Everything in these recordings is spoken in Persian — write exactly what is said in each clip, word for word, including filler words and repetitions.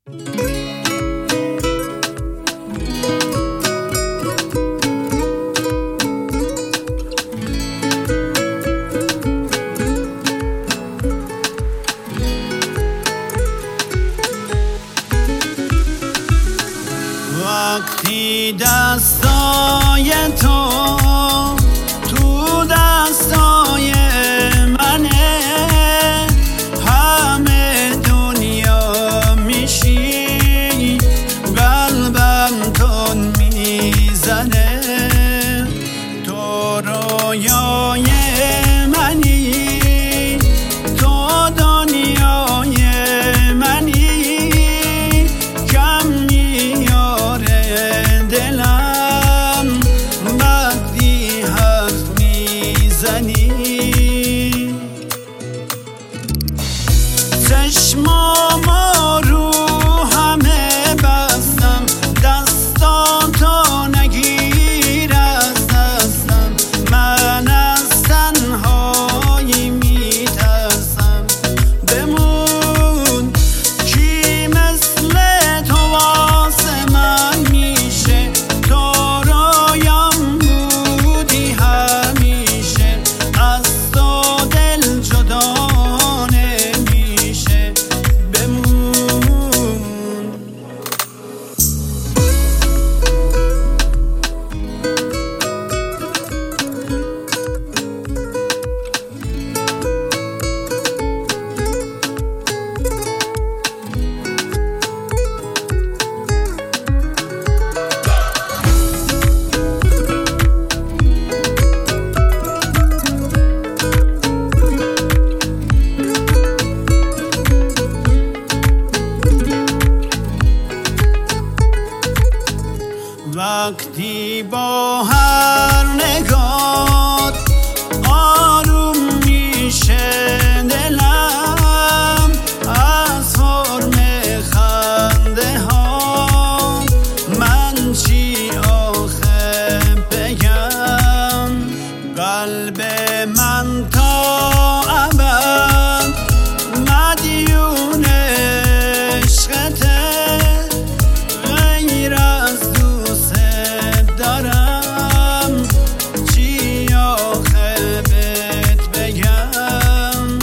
وقتی دستای تو تو دستای منه، همه دنیا میشی، قلبم تون میزنه. تو رویای منی، تو دنیای منی، کم میاره دلم وقتی حرف میزنی. چشمامو رو همه بستم، دستاتو نگیر از دستم، من از تنهایی میترسم. بمون کی مثل تو واسه من میشه، تو رویام بودی همیشه، از تو دل جدا نمیشه. بمون وقتی با هر نگاه آروم میشه دلم، از فرم خنده ها من چی آخه بگم. قلب من تا ابد مدیون عشقته، غیر از دارم چی آخه بهت بگم.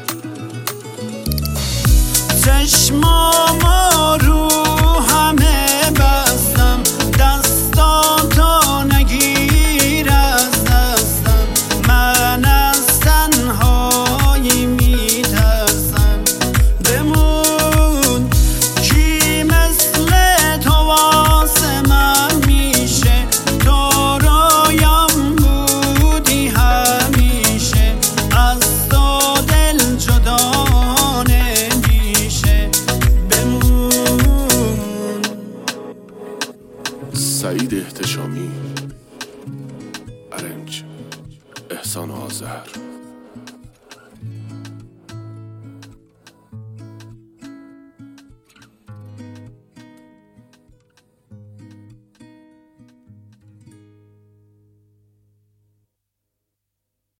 چشمامو رو همه بستم، دستاتو نگیر از دستم، من از تنهایی میترسم. بمون کی مثل تو واسه من میشه، تو رویام بودی همیشه، از تو دل جدا نمیشه. بمون. سعید احتشامی، ارنج احسان آذر.